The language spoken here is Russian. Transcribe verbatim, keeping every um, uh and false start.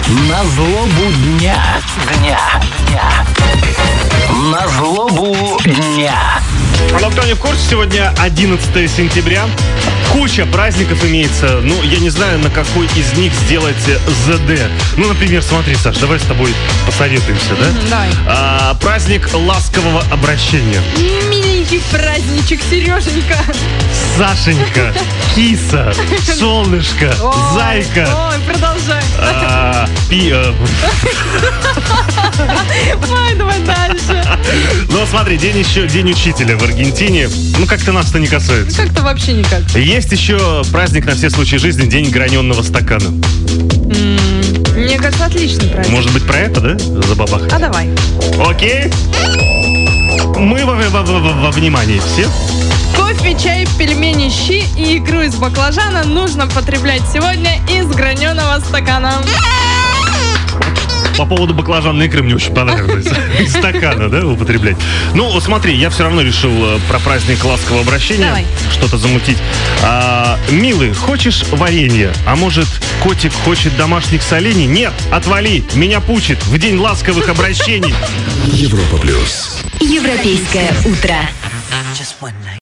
На злобу дня, дня, дня. На злобу дня. Ну, кто не в курсе, сегодня одиннадцатое сентября. Куча праздников имеется. Ну, я не знаю, на какой из них сделать ЗД. Ну, например, смотри, Саш, давай с тобой посоветуемся, да? Мгм, давай. А, праздник ласкового обращения. Миленький праздничек, Сереженька. Сашенька, киса, солнышко, Ой, зайка. Ой, продолжай. а, пи- э, Ой, давай дальше. Ну, смотри, день еще, день учителя в Аргентине. Ну, как-то нас-то не касается. Как-то вообще никак. Есть еще праздник на все случаи жизни, день граненного стакана. М, Мне кажется, отличный праздник. Может быть, про это, да? Забабахать. А давай. Окей. Мы во, во- во- во- во внимании все. Кофе, чай, пельмени, щи и икру из баклажана нужно потреблять сегодня из граненого стакана. По поводу баклажанной икры мне очень понравилось. Из стакана, да, употреблять. Ну, вот смотри, я все равно решил э, про праздник ласкового обращения Давай. что-то замутить. А, милый, хочешь варенье? А может, котик хочет домашних солений? Нет, отвали, меня пучит в день ласковых обращений. Европа плюс. Европейское утро.